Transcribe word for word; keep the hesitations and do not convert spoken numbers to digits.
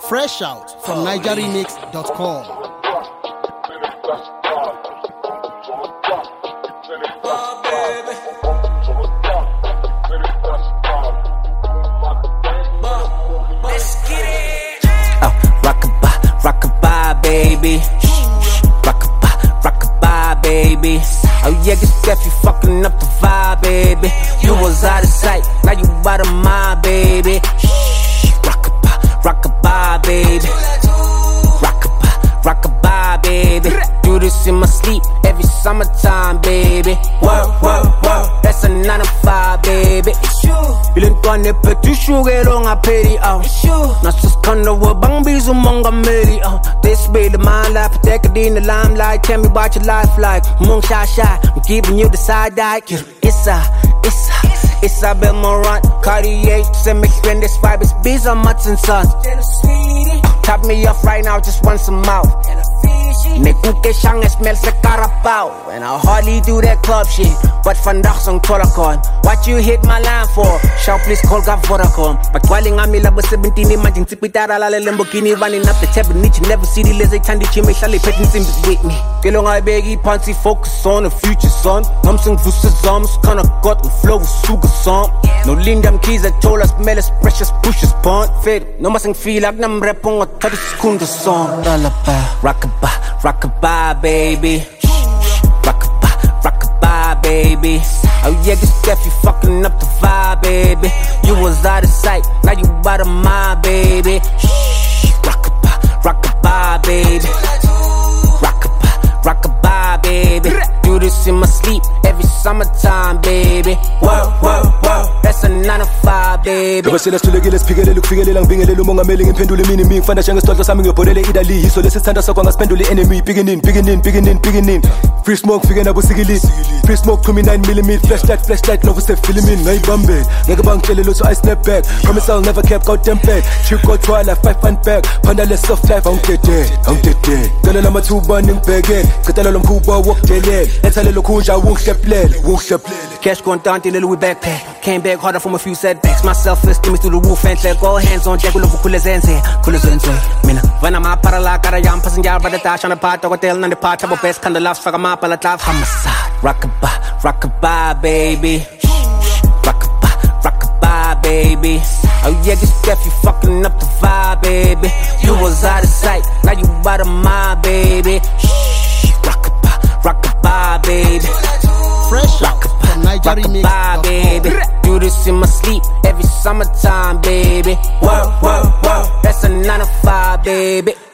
Fresh out from niger remix dot com. Rockabye, baby. Rockabye, rockabye, baby. Oh yeah, get deaf, you fucking up the vibe, baby. You was out of sight, now you out of mind, baby. Rockabye, rockabye, baby. Rockabye, rockabye, baby. Do this in my sleep every summertime, baby. Work, work, work, that's a nine to five, baby. Ilintwane phethu ishukelo ngapheli aw nasisikhanda wabangbiza umonga meli aw this be the my life decade in the limelight tell me about your life like mong shy shy I'm giving you the side eye it's a it's a it's a Belmont Cartier send me friend this vibe is biz on mutts and sons top me off right now just want some mouth Nekuke shang smells like carapao and I hardly do that club shit but vandag song tolakon what you hit my line for shout please call God Vodacom but calling I'm level seventeen imagine tipitara la Lamborghini running up the tab and you never see the lazy tandy chime shall petting sims with me feel I beg panty focus on the future son I'm sing vusa zams kinda got the flow sugar song no lindam keys that told us melis precious pushes pond fit no must feel like nam repong or thirty seconds song rockabye rockabye, baby. Rockabye, rockabye, baby. Oh yeah, get deaf, you fucking up the vibe, baby. You was out of sight, now you out of mind, baby. Rockabye, rockabye, baby. Rockabye, rockabye, baby. Do this in my sleep every summertime, baby. Work, work, work, that's a nine to five, baby. Ngibashela sithulekile siphikelele ukufikelela ngibingelele umongameli ngemphendule mina imi ngifana njengesithodlo sami ngebholele Italy yiso lesithanda sakwa ngasiphendule enemy beginning beginning beginning beginning free smoke fike nabo sikilisi free smoke twenty-nine millimeter flashlight flashlight novo se filming ngayibambela ngeke bangitshele lutho I snap back promise I'll never cap go template chick go twala five fun back phanda le soft life angidede angidede cela lamathuba ningibhekele cela lo mkhuba wokudelela ethale lokhunja wokuhlephlela wokuhlephlela cash contant in the Louis backpack came back harder from a few setbacks my self-esteem is through the roof and let go hands on jack with love khule zenze khule zenze mina vana mapara la kara yam passenger ba ta shana part hotel na the part of best kind of laughs faka mapala tlaf homicide rockabye rockabye baby rockabye rockabye baby oh yeah get deaf you fucking up the vibe baby you was out of sight now you out of mind baby rockabye rockabye baby Fresh out from niger remix dot com. Baby. Do this in my sleep every summertime, baby. Work, work, work, that's a nine to five, baby.